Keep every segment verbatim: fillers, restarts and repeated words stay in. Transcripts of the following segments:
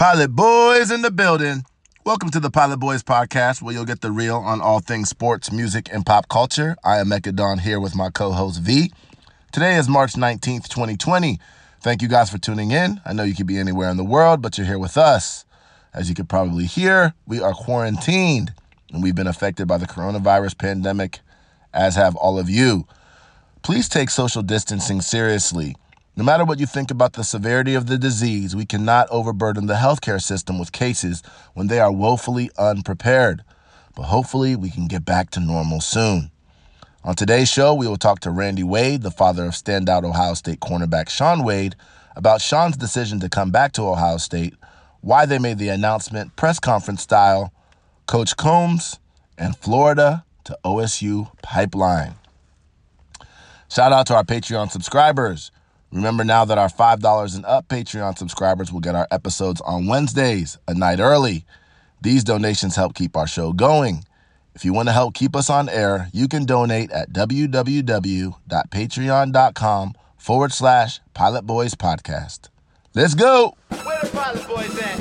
Pilot Boys in the building. Welcome to the Pilot Boys podcast, where you'll get the real on all things sports, music, and pop culture. I am Mecca Don here with my co-host V. Today is March nineteenth, twenty twenty. Thank you guys for tuning in. I know you could be anywhere in the world, but you're here with us. As you could probably hear, we are quarantined, and we've been affected by the coronavirus pandemic, as have all of you. Please take social distancing seriously. No matter what you think about the severity of the disease, we cannot overburden the healthcare system with cases when they are woefully unprepared. But hopefully we can get back to normal soon. On today's show, we will talk to Randy Wade, the father of standout Ohio State cornerback Shaun Wade, about Shaun's decision to come back to Ohio State, why they made the announcement press conference style, Coach Combs, and Florida to O S U pipeline. Shout out to our Patreon subscribers. Remember now that our five dollars and up Patreon subscribers will get our episodes on Wednesdays, a night early. These donations help keep our show going. If you want to help keep us on air, you can donate at www.patreon.com forward slash Pilot Boys Podcast. Let's go! Where the Pilot Boys at?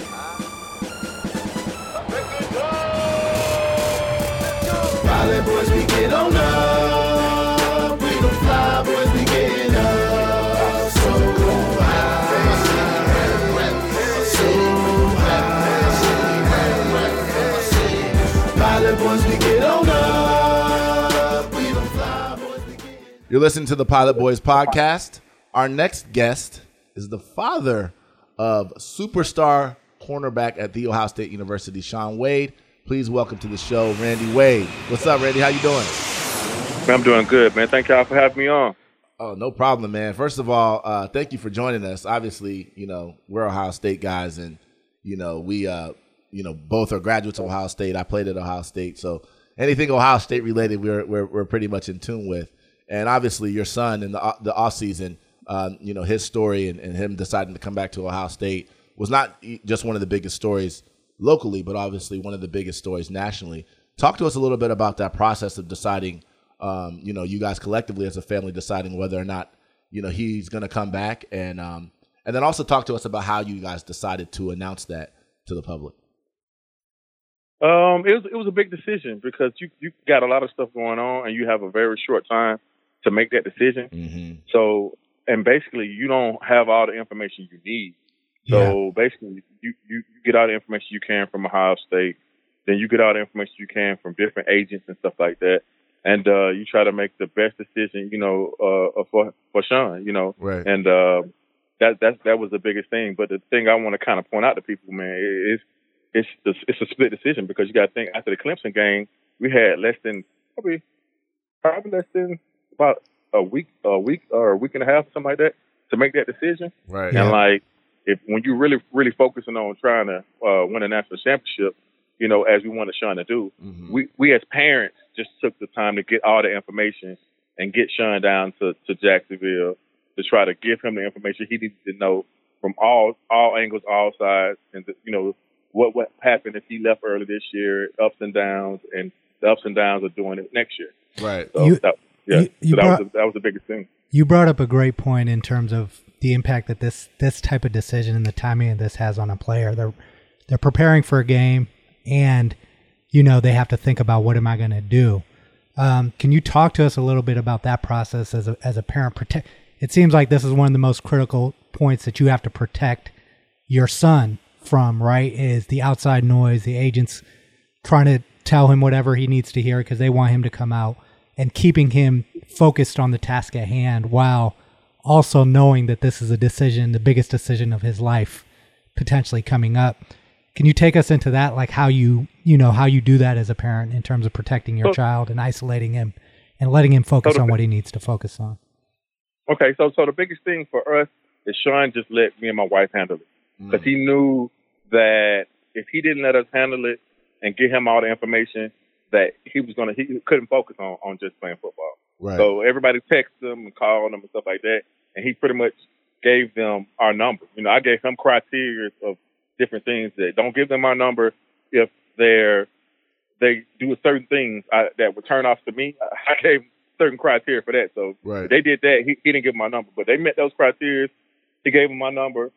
Pilot Boys, we get on up. We don't fly, boys, we getting up. You're listening to the Pilot Boys podcast. Our next guest is the father of superstar cornerback at The Ohio State University, Shaun Wade. Please welcome to the show, Randy Wade. What's up, Randy? How you doing? I'm doing good, man. Thank y'all for having me on. Oh, no problem, man. First of all, uh, thank you for joining us. Obviously, you know, we're Ohio State guys, and, you know, we, uh, you know, both are graduates of Ohio State. I played at Ohio State, so anything Ohio State related, we're we're, we're pretty much in tune with. And obviously, your son in the the off season, uh, you know, his story and, and him deciding to come back to Ohio State was not just one of the biggest stories locally, but obviously one of the biggest stories nationally. Talk to us a little bit about that process of deciding, um, you know, you guys collectively as a family deciding whether or not, you know, he's going to come back, and um, and then also talk to us about how you guys decided to announce that to the public. Um, it was it was a big decision because you you got a lot of stuff going on, and you have a very short time to make that decision. Mm-hmm. So, and basically, you don't have all the information you need. So, yeah. basically, you, you get all the information you can from Ohio State. Then you get all the information you can from different agents and stuff like that. And uh, you try to make the best decision, you know, uh, for for Shaun, you know. Right. And uh, that that that was the biggest thing. But the thing I want to kind of point out to people, man, is it's it's, it's a split decision because you got to think after the Clemson game, we had less than probably probably less than about a week, a week or a week and a half, something like that, to make that decision. Right. And yeah. like, if when you really, really focusing on trying to uh, win a national championship, you know, as we wanted Shaun to do, mm-hmm. we we as parents just took the time to get all the information and get Shaun down to, to Jacksonville to try to give him the information he needed to know from all all angles, all sides, and the, you know what what happened if he left early this year, ups and downs, and the ups and downs of doing it next year. Right. So you, that, yeah, you, you so that brought, was the, that was the biggest thing. You brought up a great point in terms of the impact that this this type of decision and the timing of this has on a player. They're they're preparing for a game, and you know they have to think about what am I going to do. Um, can you talk to us a little bit about that process as a as a parent? Protect. It seems like this is one of the most critical points that you have to protect your son from. Right? Is the outside noise, the agents trying to tell him whatever he needs to hear because they want him to come out, and keeping him focused on the task at hand while also knowing that this is a decision, the biggest decision of his life potentially coming up. Can you take us into that, like how you, you know, how you do that as a parent in terms of protecting your so, child and isolating him and letting him focus so on what he needs to focus on? Okay, so so the biggest thing for us is Shaun just let me and my wife handle it because mm. he knew that if he didn't let us handle it and give him all the information, that he was gonna, he couldn't focus on, on just playing football. Right. So everybody texted him and called him and stuff like that, and he pretty much gave them our number. You know, I gave him criteria of different things that don't give them our number if they're they do certain things I, that would turn off to me. I gave certain criteria for that. So right. if they did that, he, he didn't give them my number, but they met those criteria. He gave them my number.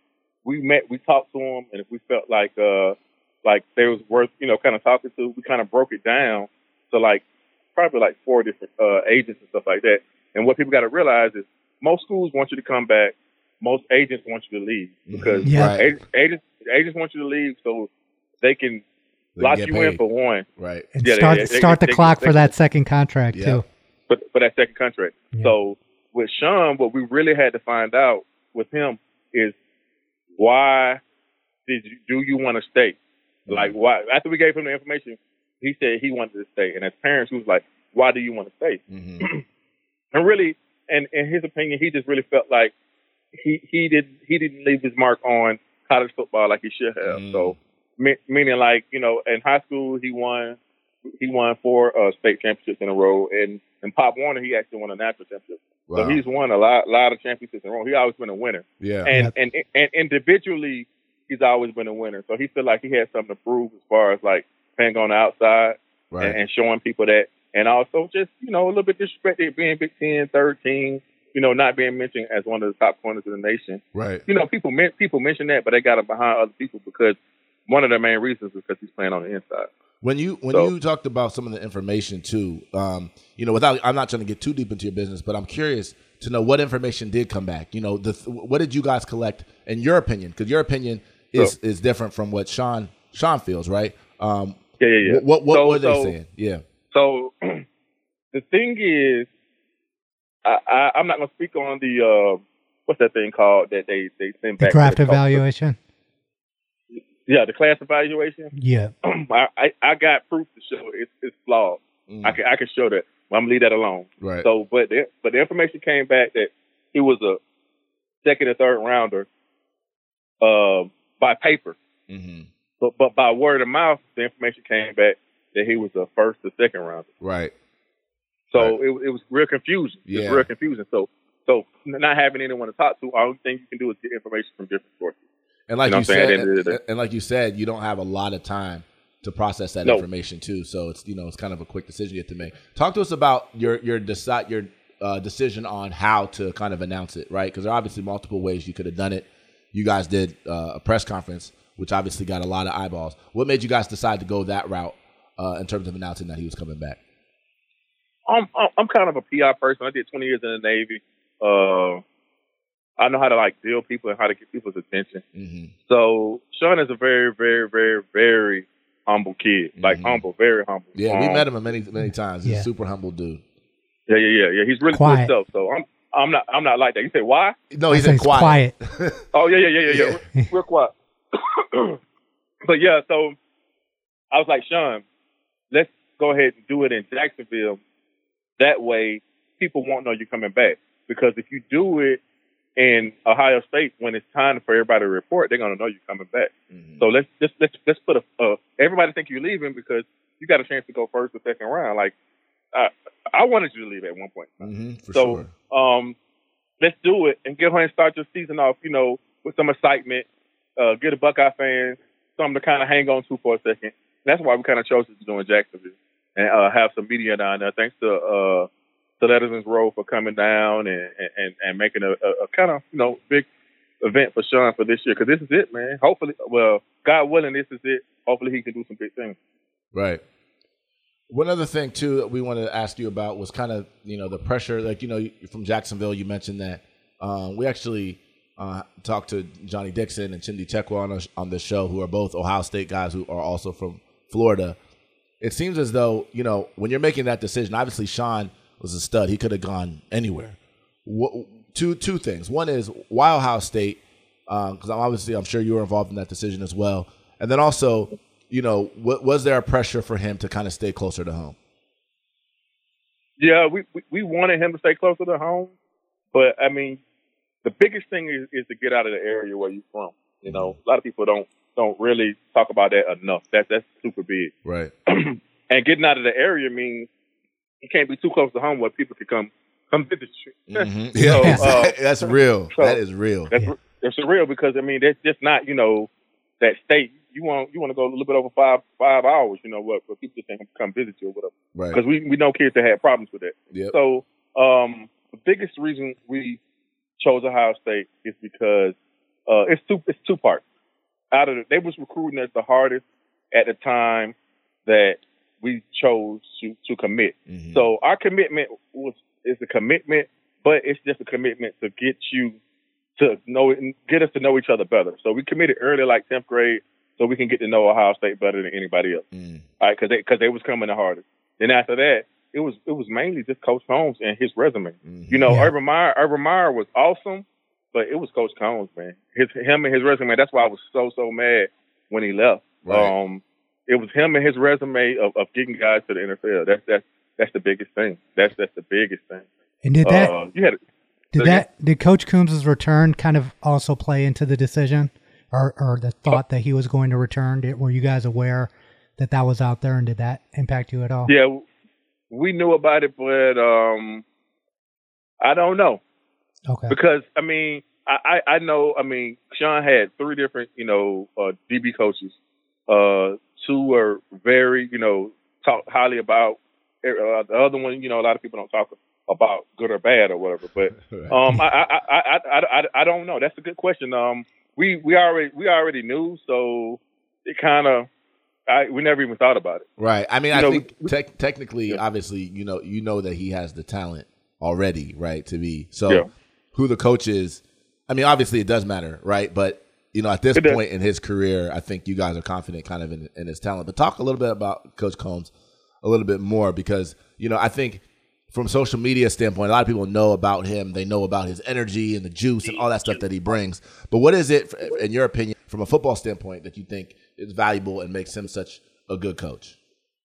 we met, we talked to them, and if we felt like uh like they was worth you know kind of talking to, we kind of broke it down to like probably like four different uh, agents and stuff like that. And what people got to realize is most schools want you to come back. Most agents want you to leave because Yeah. Right. agents, agents agents want you to leave so they can They lock get you paid. in for one, Right. And Yeah, start they- they- start they- the they- clock they- for that second contract Yeah. too. for, for that second contract. Yeah. So with Sean, what we really had to find out with him is why did you do you want to stay? Like why? After we gave him the information, he said he wanted to stay, and as parents, he was like, "Why do you want to stay?" Mm-hmm. And really, and in his opinion, he just really felt like he he did he didn't leave his mark on college football like he should have. Mm. So me, meaning like you know, in high school he won he won four uh, state championships in a row, and in Pop Warner he actually won a national championship. Wow. So he's won a lot lot of championships in a row. He always been a winner, Yeah. and Yep. and and individually he's always been a winner. So he felt like he had something to prove as far as like playing on the outside Right. and, and showing people that. And also just, you know, a little bit disrespected being Big Ten, third team, you know, not being mentioned as one of the top corners of the nation. Right. You know, people men- people mention that, but they got it behind other people because one of the main reasons is because he's playing on the inside. When you when So- you talked about some of the information too, um, you know, without I'm not trying to get too deep into your business, but I'm curious to know what information did come back. You know, the what did you guys collect in your opinion? Because your opinion is Sure. is different from what Sean Sean feels, right? Um, Yeah, yeah, yeah. What what, what So- were they so- saying? Yeah. So the thing is, I, I, I'm not going to speak on the uh, what's that thing called that they they send The back. to draft the coach. evaluation. Yeah, the class evaluation. Yeah. I, I I got proof to show it's it's flawed. Mm. I can I can show that. Well, I'm gonna leave that alone. Right. So, but the, but the information came back that he was a second or third rounder, uh, by paper. Mm-hmm. But but by word of mouth, the information came back that he was a first or second rounder. Right. So Right. it, it was real confusing. It Yeah. was real confusing. So so not having anyone to talk to, all thing you can do is get information from different sources. And like You know you, what I'm saying? said, At the end of the and, day. and like you said, you don't have a lot of time to process that No. information too. So it's you know it's kind of a quick decision you have to make. Talk to us about your your decide your uh, decision on how to kind of announce it, right? Because there are obviously multiple ways you could have done it. You guys did uh, a press conference, which obviously got a lot of eyeballs. What made you guys decide to go that route uh, in terms of announcing that he was coming back? I'm I'm I'm kind of a P R person. I did twenty years in the Navy. Uh, I know how to like deal people and how to get people's attention. Mm-hmm. So Sean is a very, very, very, very humble kid. Like Mhm. humble, very humble. Yeah, we Um, met him many many times. He's Yeah. a super humble dude. Yeah, yeah, yeah, yeah. He's really Quiet. good stuff. So I'm I'm not I'm not like that. You say why? No, I he's say in it's quiet. Oh yeah, yeah, yeah, yeah, yeah. Real, real quiet. But yeah, so I was like, Sean, let's go ahead and do it in Jacksonville. That way, people won't know you're coming back. Because if you do it in Ohio State, when it's time for everybody to report, they're gonna know you're coming back. Mhm. So let's just let's let's put a uh, everybody think you're leaving because you got a chance to go first or second round. Like I I wanted you to leave at one point. Mhm, for So sure. um, let's do it and get ahead and start your season off, you know, with some excitement. Uh, get a Buckeye fan something to kind of hang on to for a second. That's why we kind of chose to do in Jacksonville and uh, have some media down there. Thanks to uh, to Letterson's Row for coming down and and, and making a, a, a kind of you know big event for Sean for this year because this is it, man. Hopefully, well, God willing, this is it. Hopefully, he can do some big things. Right. One other thing too that we wanted to ask you about was kind of you know the pressure. Like you know you're from Jacksonville, you mentioned that um, we actually uh, talked to Johnny Dixon and Chindi Chekwa on, a, on this show, who are both Ohio State guys who are also from Florida. It seems as though you know when you're making that decision. Obviously, Sean was a stud; he could have gone anywhere. What, two two things. One is why Ohio State, because I'm obviously I'm sure you were involved in that decision as well, and then also. You know, what, was there a pressure for him to kind of stay closer to home? Yeah, we, we, we wanted him to stay closer to home, but I mean, the biggest thing is, is to get out of the area where you're from. You know, a lot of people don't don't really talk about that enough. That that's super big. Right. And getting out of the area means you can't be too close to home where people can come come visit you. Mm-hmm. So, Yeah, uh, that's real. so that is real. That's Yeah. that's surreal because I mean that's just not you know that state. You want you want to go a little bit over five five hours. You know what? Where people just can come visit you or whatever. Right. Because we we know kids that had problems with that. Yep. So um, the biggest reason we chose Ohio State is because uh, it's two it's two parts. Out of the, they was recruiting us the hardest at the time that we chose to to commit. Mm-hmm. So our commitment was is a commitment, but it's just a commitment to get you to know get us to know each other better. So we committed early, like tenth grade, so we can get to know Ohio State better than anybody else. Mm. All right, because they because they was coming the hardest. Then after that, it was it was mainly just Coach Combs and his resume. Mm-hmm. You know, yeah. Urban Meyer Urban Meyer was awesome, but it was Coach Combs, man. His him and his resume. That's why I was so so mad when he left. Right. Um, it was him and his resume of, of getting guys to the N F L. That's that's that's the biggest thing. That's that's the biggest thing. And did that uh, you had did so that again? Did Coach Combs' return kind of also play into the decision, or or the thought that he was going to return? Did, were you guys aware that that was out there, and did that impact you at all? Yeah, we knew about it, but um, I don't know. Okay. Because I mean, I, I, I know. I mean, Sean had three different, you know, uh, D B coaches. Uh, two were very, you know, talk highly about. Uh, the other one, you know, a lot of people don't talk about good or bad or whatever. But um, I, I, I, I, I, I don't know. That's a good question. Um, we we already we already knew, so it kind of. I, we never even thought about it. Right. I mean, you I know, think te- technically, yeah. obviously, you know, you know that he has the talent already, right? To be so. Yeah. Who the coach is, I mean, obviously it does matter, right? But you know, at this it point does. in his career, I think you guys are confident, kind of in, in his talent. But talk a little bit about Coach Combs a little bit more, because you know, I think from social media standpoint, a lot of people know about him. They know about his energy and the juice and all that stuff that he brings. But what is it, in your opinion, from a football standpoint, that you think is valuable and makes him such a good coach?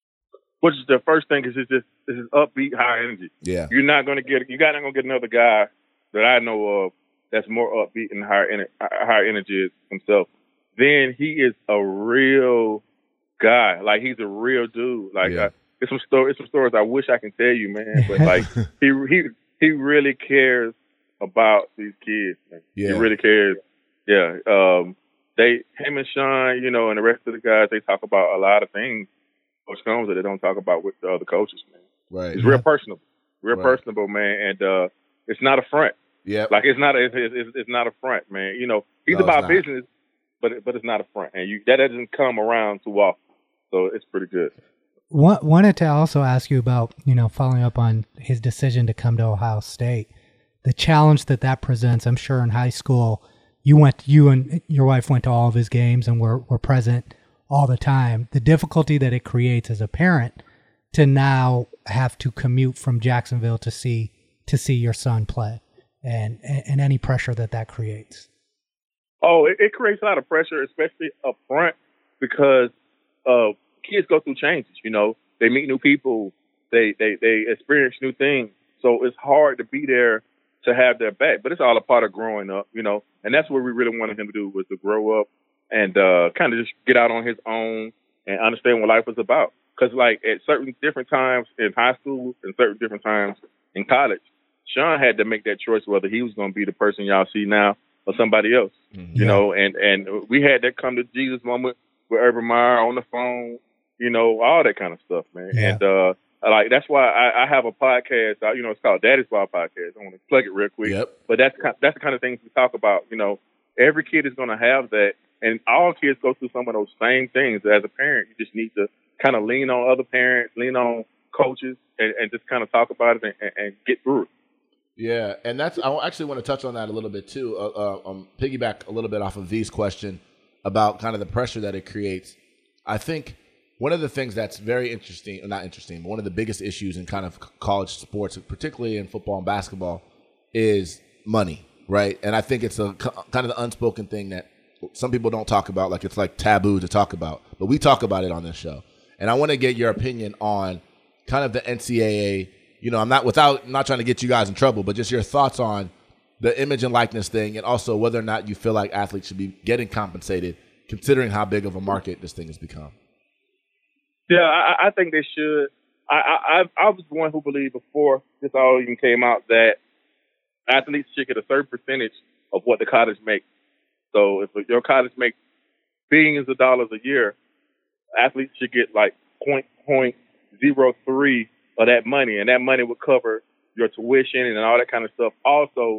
Which is the first thing is it's just this is upbeat, high energy. Yeah, you're not gonna get you're not gonna get another guy that I know of that's more upbeat and higher ener- higher energy himself. Then he is a real guy. Like he's a real dude. Like yeah. I, it's some stories. It's some stories I wish I can tell you, man. But like he he he really cares about these kids. Man. Yeah. He really cares. Yeah. Um. They him and Sean, you know, and the rest of the guys, they talk about a lot of things. Coach Combs that they don't talk about with the other coaches, man. Right. It's real personable, real right. personable, man, and uh, it's not a front. Yeah. Like it's not a, it's, it's, it's not a front, man. You know, he's no, about business, but it, but it's not a front, and you that doesn't come around too often, so it's pretty good. Wanted to also ask you about, you know, following up on his decision to come to Ohio State, the challenge that that presents. I'm sure in high school, you went, you and your wife went to all of his games and were were present all the time. The difficulty that it creates as a parent to now have to commute from Jacksonville to see to see your son play, and and any pressure that that creates. Oh, it, it creates a lot of pressure, especially up front, because uh, kids go through changes. You know, they meet new people, they they they experience new things. So it's hard to be there to have their back. But it's all a part of growing up, you know. And that's what we really wanted him to do, was to grow up and uh, kind of just get out on his own and understand what life was about. Because, like, at certain different times in high school and certain different times in college, Sean had to make that choice whether he was going to be the person y'all see now or somebody else, mm-hmm. you yeah. know. And, and we had that come to Jesus moment with Urban Meyer on the phone, you know, all that kind of stuff, man. Yeah. And, uh, like, that's why I, I have a podcast, you know, it's called Daddy's Ball Podcast. I want to plug it real quick. Yep. But that's, that's the kind of things we talk about, you know. Every kid is going to have that, and all kids go through some of those same things. As a parent, you just need to kind of lean on other parents, lean on coaches, and, and just kind of talk about it and, and, and get through it. Yeah, and that's I actually want to touch on that a little bit too. Uh, uh, um, piggyback a little bit off of V's question about kind of the pressure that it creates. I think one of the things that's very interesting, or not interesting, but one of the biggest issues in kind of college sports, particularly in football and basketball, is money, right? And I think it's a kind of the unspoken thing that some people don't talk about, like it's like taboo to talk about, but we talk about it on this show. And I want to get your opinion on kind of the N C double A. You know, I'm not without not trying to get you guys in trouble, but just your thoughts on the image and likeness thing, and also whether or not you feel like athletes should be getting compensated, considering how big of a market this thing has become. Yeah, I, I think they should. I, I I was one who believed before this all even came out that athletes should get a certain percentage of what the college makes. So if your college makes billions of dollars a year, athletes should get like point point zero three of that money, and that money would cover your tuition and all that kind of stuff. Also,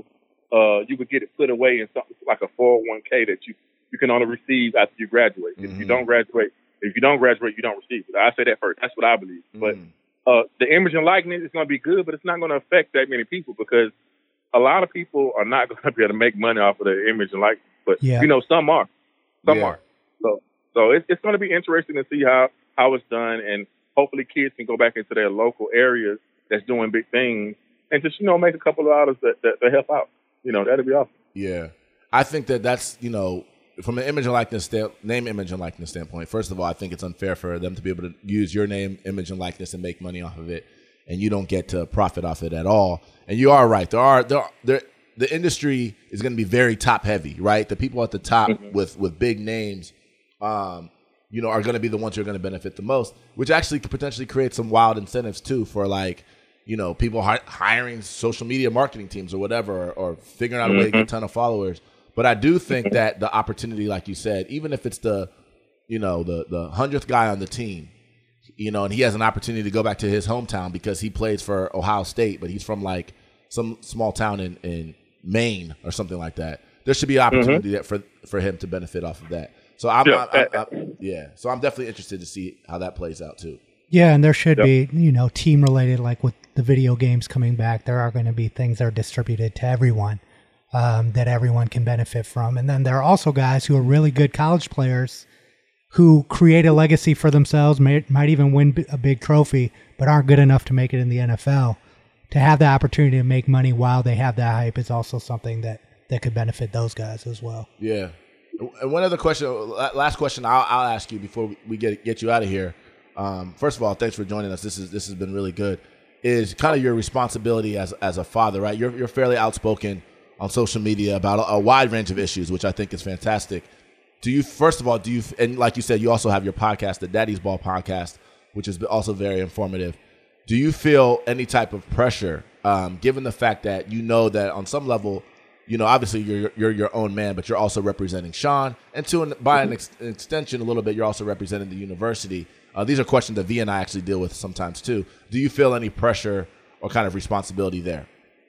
uh, you would get it put away in something like a four oh one k that you, you can only receive after you graduate. Mm-hmm. If you don't graduate, if you don't graduate, you don't receive it. I say that first. That's what I believe. Mm-hmm. But uh, the image and likeness is going to be good, but it's not going to affect that many people because a lot of people are not going to be able to make money off of the image and likeness. But, yeah. you know, some are. Some yeah. are. So so it's, it's going to be interesting to see how, how it's done, and hopefully kids can go back into their local areas that's doing big things and just, you know, make a couple of dollars that, that, that help out. You know, that'd be awesome. Yeah. I think that that's, you know, from an image and likeness, sta- name, image, and likeness standpoint, first of all, I think it's unfair for them to be able to use your name, image, and likeness and make money off of it, and you don't get to profit off it at all. And you are right. There are, there, are, there the industry is going to be very top heavy, right? The people at the top mm-hmm. with, with big names, um, you know, are going to be the ones who are going to benefit the most, which actually could potentially create some wild incentives too for, like, you know, people hi- hiring social media marketing teams or whatever, or, or figuring out a way to get a ton of followers. But I do think that the opportunity, like you said, even if it's the, you know, the the hundredth guy on the team, you know, and he has an opportunity to go back to his hometown because he plays for Ohio State, but he's from like some small town in, in Maine or something like that. There should be an opportunity mm-hmm. for for him to benefit off of that. So I'm, yeah. I, I, I, yeah. So I'm definitely interested to see how that plays out too. Yeah, and there should yep. be, you know, team related, like with the video games coming back. There are going to be things that are distributed to everyone. Um, that everyone can benefit from. And then there are also guys who are really good college players who create a legacy for themselves, may, might even win a big trophy, but aren't good enough to make it in the N F L. To have the opportunity to make money while they have that hype is also something that, that could benefit those guys as well. Yeah. And one other question, last question I'll, I'll ask you before we get get you out of here. Um, first of all, thanks for joining us. This is this has been really good. Is kind of your responsibility as as a father, right? You're you're fairly outspoken on social media about a, a wide range of issues, which I think is fantastic. Do you, first of all, do you, and like you said, you also have your podcast, the Daddy's Ball podcast, which is also very informative. Do you feel any type of pressure, um, given the fact that you know that on some level, you know, obviously you're you're your own man, but you're also representing Sean, and to an, by an, ex, an extension a little bit, you're also representing the university. Uh, these are questions that V and I actually deal with sometimes too. Do you feel any pressure or kind of responsibility there?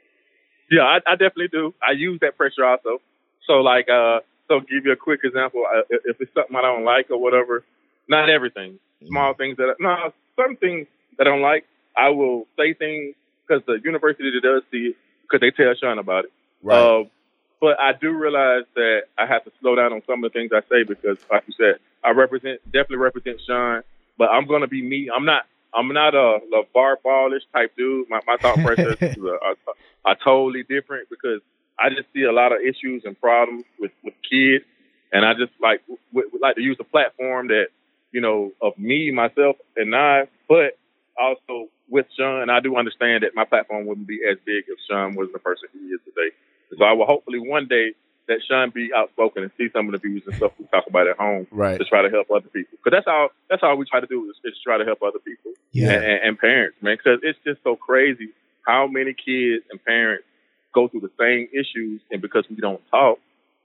Yeah, I, I definitely do. I use that pressure also. So, like, uh, so give you a quick example. Uh, if it's something I don't like or whatever, not everything. Small things that, I, no, some things that I don't like, I will say things because the university does see it because they tell Sean about it. Right. Uh, but I do realize that I have to slow down on some of the things I say because, like you said, I represent, definitely represent Sean, but I'm going to be me. I'm not. I'm not a LeVar Ballish type dude. My, my thought process is a, a, a totally different because I just see a lot of issues and problems with, with kids. And I just like w- would like to use a platform that, you know, of me, myself, and I, but also with Sean. And I do understand that my platform wouldn't be as big if Sean wasn't the person he is today. So I will hopefully one day that Sean be outspoken and see some of the views and stuff we talk about at home, right, to try to help other people. Because that's all that's all we try to do is, is try to help other people, yeah, and, and, and parents, man. Because it's just so crazy how many kids and parents go through the same issues, and because we don't talk,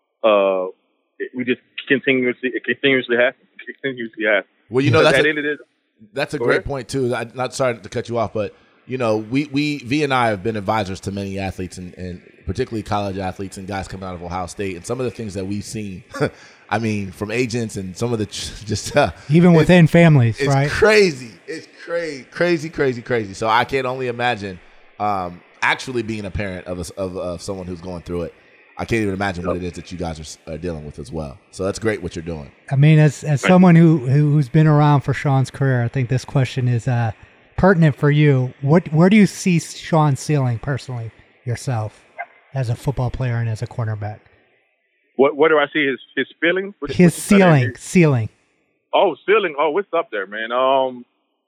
uh, it, we just continuously it continuously happens, it continuously happens. Well, you know, that's that a, it is, that's a great ahead. point too. I'm not sorry to cut you off, but you know, we we V and I have been advisors to many athletes and. and particularly college athletes and guys coming out of Ohio State, and some of the things that we've seen, I mean, from agents and some of the just uh, even within families, it's right? Crazy, it's crazy, crazy, crazy, crazy. So I can't only imagine um, actually being a parent of, a, of of someone who's going through it. I can't even imagine what it is that you guys are, are dealing with as well. So that's great what you're doing. I mean, as as someone who who's been around for Sean's career, I think this question is uh, pertinent for you. What where do you see Sean's ceiling personally yourself? As a football player and as a cornerback, what what do I see his his feeling? What, his ceiling, ceiling. Oh, ceiling. Oh, it's up there, man. Um,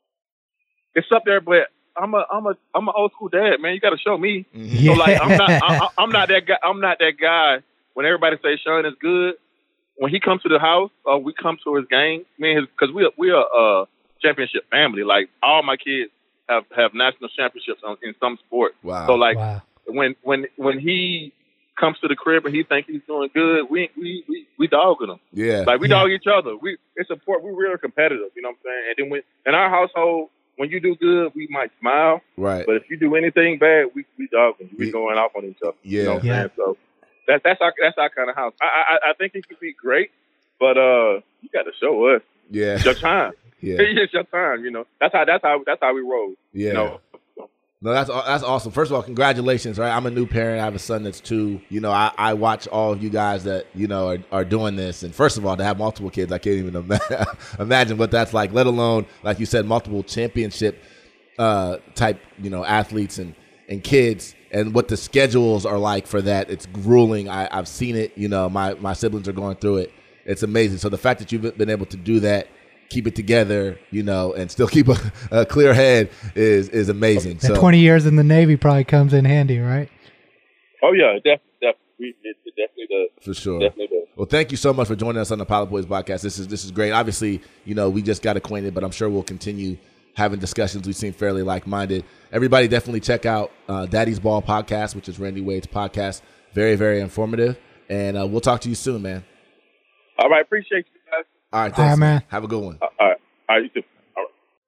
it's up there, but I'm a I'm a I'm an old school dad, man. You got to show me. Yeah. So like, I'm not I, I'm not that guy. I'm not that guy. When everybody says Sean is good, when he comes to the house, or we come to his game, man, because we we are a championship family. Like all my kids have have national championships on, in some sport. Wow. So like. Wow. When when when he comes to the crib and he thinks he's doing good, we we we, we dogging him. Yeah, like we yeah. dog each other. We it's important. We're real competitive. You know what I'm saying? And then when in our household, when you do good, we might smile. Right. But if you do anything bad, we we dogging. We going off on each other. Yeah. You know what yeah. I'm saying? So that's that's our that's our kind of house. I I, I think it could be great, but uh, you got to show us. Yeah. It's your time. Yeah. It's your time. You know. That's how that's how that's how we roll. Yeah. You know? No, that's that's awesome. First of all, congratulations, right? I'm a new parent. I have a son that's two. You know, I, I watch all of you guys that, you know, are, are doing this. And first of all, to have multiple kids, I can't even ima- imagine what that's like, let alone, like you said, multiple championship uh, type, you know, athletes and, and kids and what the schedules are like for that. It's grueling. I, I've seen it. You know, my, my siblings are going through it. It's amazing. So the fact that you've been able to do that, keep it together, you know, and still keep a, a clear head is is amazing. That so twenty years in the Navy probably comes in handy, right? Oh yeah, definitely, definitely, it, it definitely does. for sure. Definitely does. Well, thank you so much for joining us on the Pilot Boys podcast. This is this is great. Obviously, you know, we just got acquainted, but I'm sure we'll continue having discussions. We seem fairly like-minded. Everybody definitely check out uh, Daddy's Ball podcast, which is Randy Wade's podcast. Very, very informative. And uh, we'll talk to you soon, man. All right, appreciate you guys. All right, thanks, All right, man. Have a good one. All right, all right, you too. All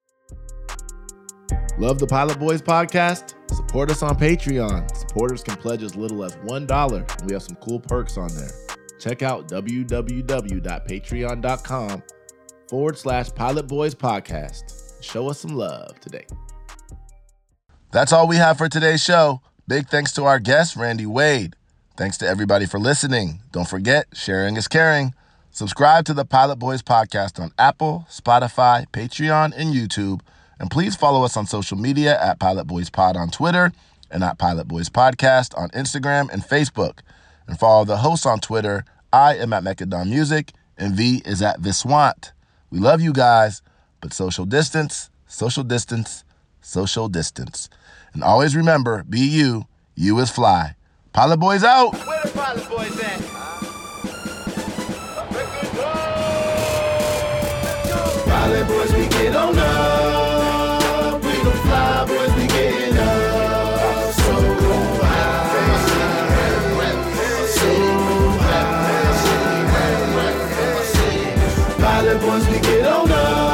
right. Love the Pilot Boys podcast? Support us on Patreon. Supporters can pledge as little as one dollar, and we have some cool perks on there. Check out www.patreon.com forward slash Pilot Boys podcast. Show us some love today. That's all we have for today's show. Big thanks to our guest, Randy Wade. Thanks to everybody for listening. Don't forget, sharing is caring. Subscribe to the Pilot Boys podcast on Apple, Spotify, Patreon, and YouTube. And please follow us on social media at Pilot Boys Pod on Twitter and at Pilot Boys Podcast on Instagram and Facebook. And follow the hosts on Twitter. I am at Mechadon Music, and V is at Viswant. We love you guys, but social distance, social distance, social distance. And always remember, be you, you is fly. Pilot Boys out! Where the Pilot Boys at? Pilot Boys, we get on up. We don't fly, boys, we getting up. So high, so high. Pilot Boys, we get on up.